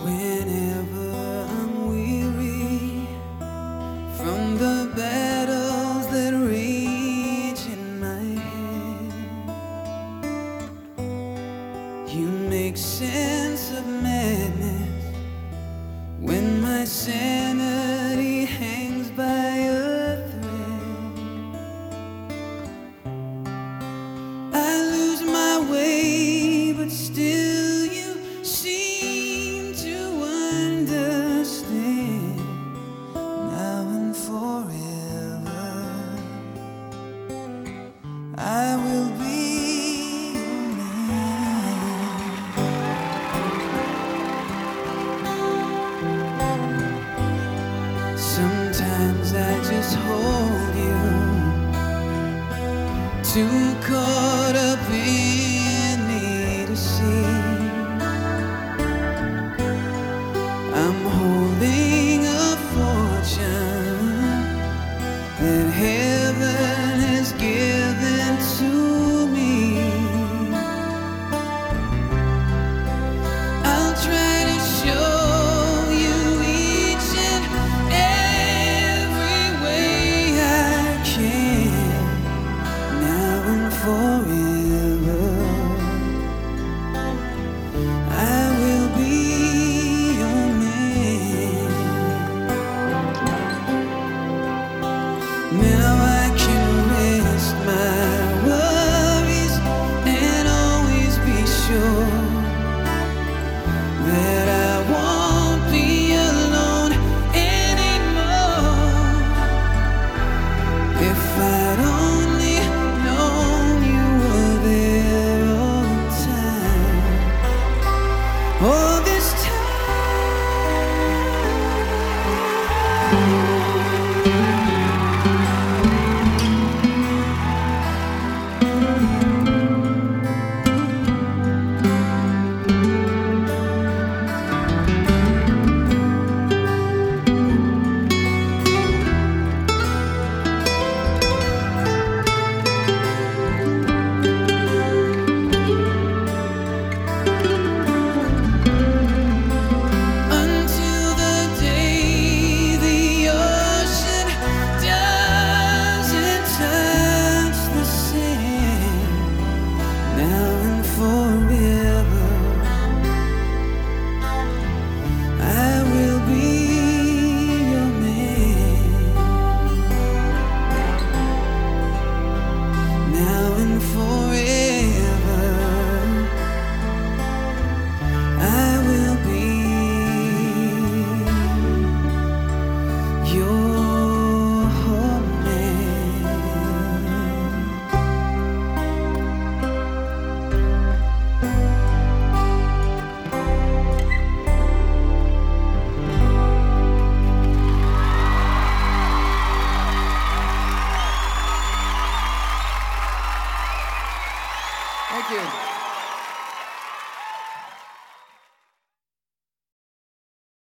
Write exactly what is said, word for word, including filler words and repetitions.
Whenever I'm weary from the battles that rage in my head, you make sense of madness when my sanity hangs by a thread. I lose my way, but still you seem to understand. Now and forever I will be your man. Sometimes I just hold you, too caught up in me to see. I'm holding a fortune that heaven has given to me. I'll try to show you each and every way I can. Now and forever I will be your man. Now I can rest my worries and always be sure that I won't be alone anymore. If I'd only known you were there all the time. Oh,